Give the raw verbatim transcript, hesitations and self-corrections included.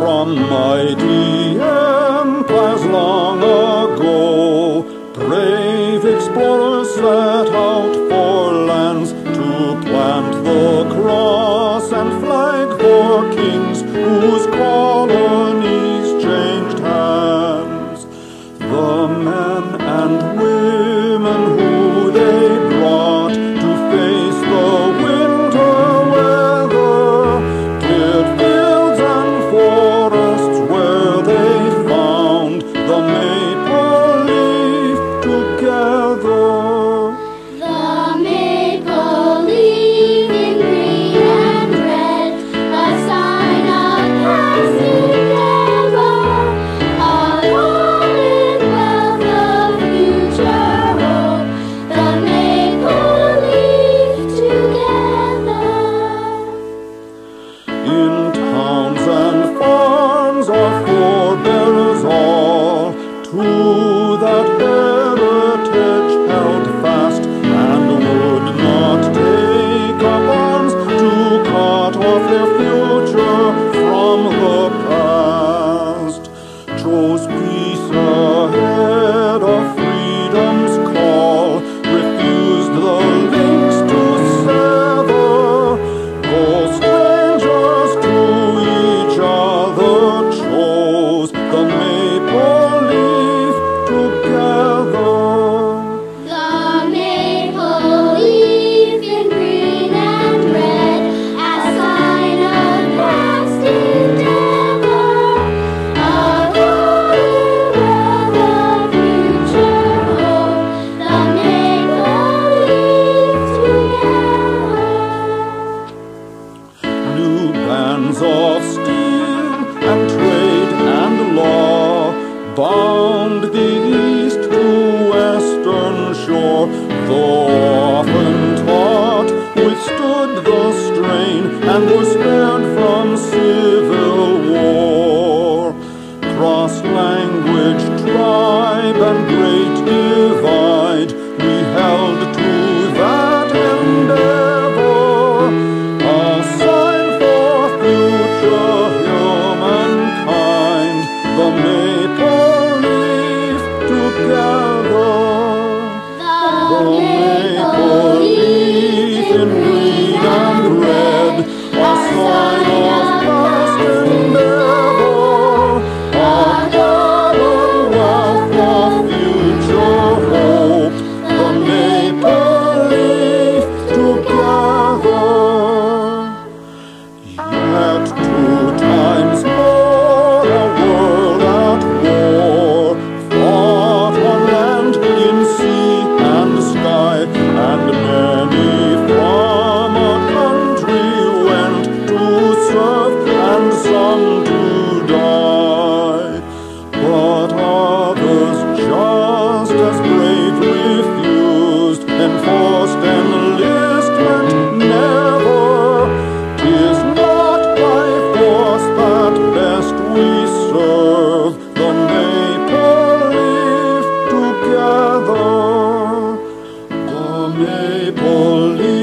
from mighty empires long ago. Brave explorers set out for lands to plant the cross and flag for kings whose colonies changed hands. The men and women who they brought to face the winter weather did fields and forests where they found the maple leaf together. The maple leaf in green and red, a sign of past endeavor, a golden wealth of future hope. The maple leaf together. In towns and farms our forebears all to that heritage held fast, and would not take up arms to cut off their future from the past. Chose peace ahead of freedom's call, refused the links to sever. Though strangers to each other, chose the maple leaf together. The maple leaf in green and red, a sign of past endeavor, a golden wealth of future hope. The maple leaf together. New bands of steel and trade and law bound the east to western shore. Though often taught, withstood the strain and were spared from civil war. Cross language, tribe, and great divide, we held to that endeavor, a sign for future humankind, the maple leaf together. The maple leaf in green and red, a sign of past endeavor, a golden wealth of future hope, the maple leaf together. Yet two times more a world at war fought on land, in sea and sky, and many from a country went to serve, and some to die. But others just as brave refused, enforced enlistment never. 'Tis not by force that best we serve, the maple leaf together. The maple leaf